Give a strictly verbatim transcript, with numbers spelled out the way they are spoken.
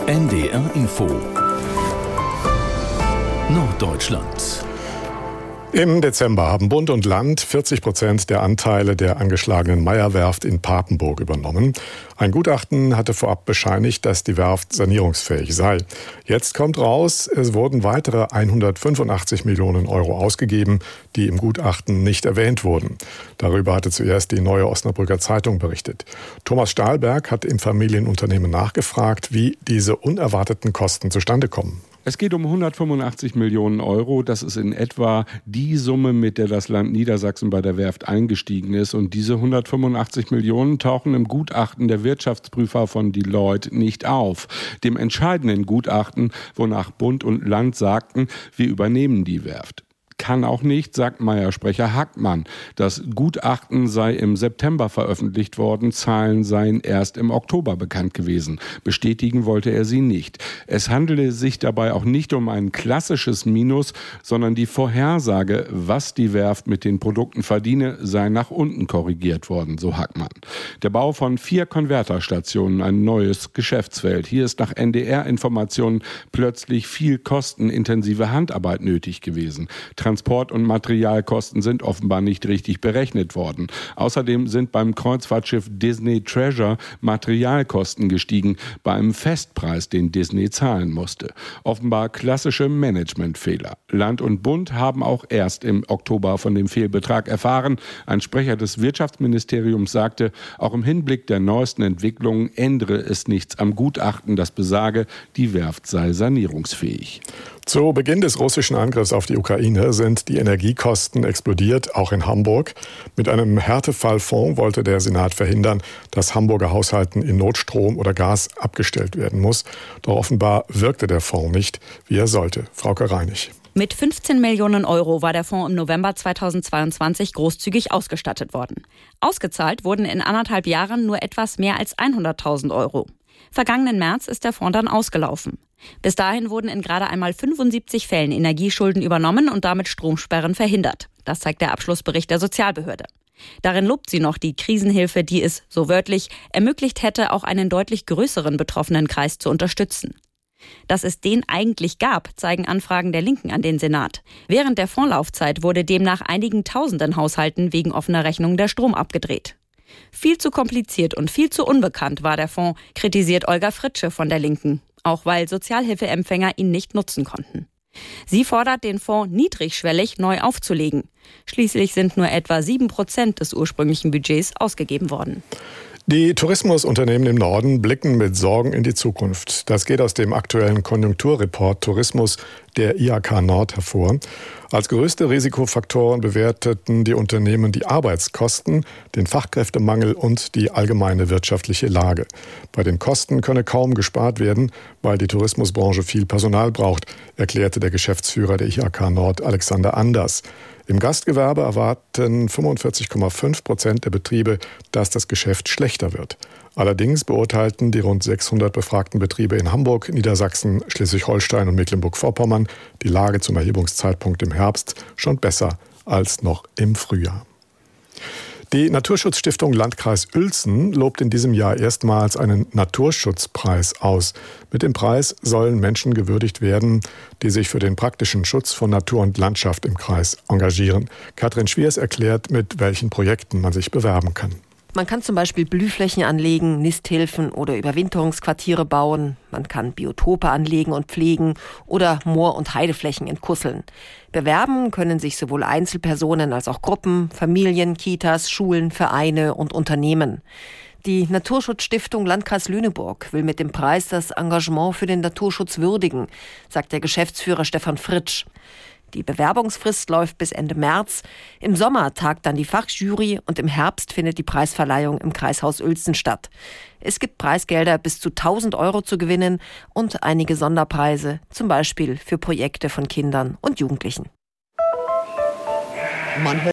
N D R Info Norddeutschland. Im Dezember haben Bund und Land vierzig Prozent der Anteile der angeschlagenen Meyer-Werft in Papenburg übernommen. Ein Gutachten hatte vorab bescheinigt, dass die Werft sanierungsfähig sei. Jetzt kommt raus, es wurden weitere hundertfünfundachtzig Millionen Euro ausgegeben, die im Gutachten nicht erwähnt wurden. Darüber hatte zuerst die Neue Osnabrücker Zeitung berichtet. Thomas Stahlberg hat im Familienunternehmen nachgefragt, wie diese unerwarteten Kosten zustande kommen. Es geht um hundertfünfundachtzig Millionen Euro. Das ist in etwa die Summe, mit der das Land Niedersachsen bei der Werft eingestiegen ist. Und diese hundertfünfundachtzig Millionen tauchen im Gutachten der Wirtschaftsprüfer von Deloitte nicht auf. Dem entscheidenden Gutachten, wonach Bund und Land sagten, wir übernehmen die Werft. Kann auch nicht, sagt Meyer-Sprecher Hackmann. Das Gutachten sei im September veröffentlicht worden, Zahlen seien erst im Oktober bekannt gewesen. Bestätigen wollte er sie nicht. Es handele sich dabei auch nicht um ein klassisches Minus, sondern die Vorhersage, was die Werft mit den Produkten verdiene, sei nach unten korrigiert worden, so Hackmann. Der Bau von vier Konverterstationen, ein neues Geschäftsfeld. Hier ist nach N D R-Informationen plötzlich viel kostenintensive Handarbeit nötig gewesen. Transport- und Materialkosten sind offenbar nicht richtig berechnet worden. Außerdem sind beim Kreuzfahrtschiff Disney Treasure Materialkosten gestiegen, bei einem Festpreis, den Disney zahlen musste. Offenbar klassische Managementfehler. Land und Bund haben auch erst im Oktober von dem Fehlbetrag erfahren. Ein Sprecher des Wirtschaftsministeriums sagte, auch im Hinblick der neuesten Entwicklungen ändere es nichts am Gutachten, das besage, die Werft sei sanierungsfähig. Zu Beginn des russischen Angriffs auf die Ukraine sind die Energiekosten explodiert, auch in Hamburg. Mit einem Härtefallfonds wollte der Senat verhindern, dass Hamburger Haushalten in Notstrom oder Gas abgestellt werden muss. Doch offenbar wirkte der Fonds nicht, wie er sollte. Frauke Reinig. Mit fünfzehn Millionen Euro war der Fonds im November zweitausendzweiundzwanzig großzügig ausgestattet worden. Ausgezahlt wurden in anderthalb Jahren nur etwas mehr als hunderttausend Euro. Vergangenen März ist der Fonds dann ausgelaufen. Bis dahin wurden in gerade einmal fünfundsiebzig Fällen Energieschulden übernommen und damit Stromsperren verhindert. Das zeigt der Abschlussbericht der Sozialbehörde. Darin lobt sie noch die Krisenhilfe, die es, so wörtlich, ermöglicht hätte, auch einen deutlich größeren betroffenen Kreis zu unterstützen. Dass es den eigentlich gab, zeigen Anfragen der Linken an den Senat. Während der Fondslaufzeit wurde demnach einigen tausenden Haushalten wegen offener Rechnungen der Strom abgedreht. Viel zu kompliziert und viel zu unbekannt war der Fonds, kritisiert Olga Fritsche von der Linken, auch weil Sozialhilfeempfänger ihn nicht nutzen konnten. Sie fordert, den Fonds niedrigschwellig neu aufzulegen. Schließlich sind nur etwa sieben Prozent des ursprünglichen Budgets ausgegeben worden. Die Tourismusunternehmen im Norden blicken mit Sorgen in die Zukunft. Das geht aus dem aktuellen Konjunkturreport Tourismus der I H K Nord hervor. Als größte Risikofaktoren bewerteten die Unternehmen die Arbeitskosten, den Fachkräftemangel und die allgemeine wirtschaftliche Lage. Bei den Kosten könne kaum gespart werden, weil die Tourismusbranche viel Personal braucht, erklärte der Geschäftsführer der I H K Nord, Alexander Anders. Im Gastgewerbe erwarten fünfundvierzig Komma fünf Prozent der Betriebe, dass das Geschäft schlechter wird. Allerdings beurteilten die rund sechshundert befragten Betriebe in Hamburg, Niedersachsen, Schleswig-Holstein und Mecklenburg-Vorpommern die Lage zum Erhebungszeitpunkt im Herbst schon besser als noch im Frühjahr. Die Naturschutzstiftung Landkreis Uelzen lobt in diesem Jahr erstmals einen Naturschutzpreis aus. Mit dem Preis sollen Menschen gewürdigt werden, die sich für den praktischen Schutz von Natur und Landschaft im Kreis engagieren. Katrin Schwiers erklärt, mit welchen Projekten man sich bewerben kann. Man kann zum Beispiel Blühflächen anlegen, Nisthilfen oder Überwinterungsquartiere bauen. Man kann Biotope anlegen und pflegen oder Moor- und Heideflächen entkusseln. Bewerben können sich sowohl Einzelpersonen als auch Gruppen, Familien, Kitas, Schulen, Vereine und Unternehmen. Die Naturschutzstiftung Landkreis Lüneburg will mit dem Preis das Engagement für den Naturschutz würdigen, sagt der Geschäftsführer Stefan Fritsch. Die Bewerbungsfrist läuft bis Ende März. Im Sommer tagt dann die Fachjury und im Herbst findet die Preisverleihung im Kreishaus Uelzen statt. Es gibt Preisgelder bis zu tausend Euro zu gewinnen und einige Sonderpreise, zum Beispiel für Projekte von Kindern und Jugendlichen. Man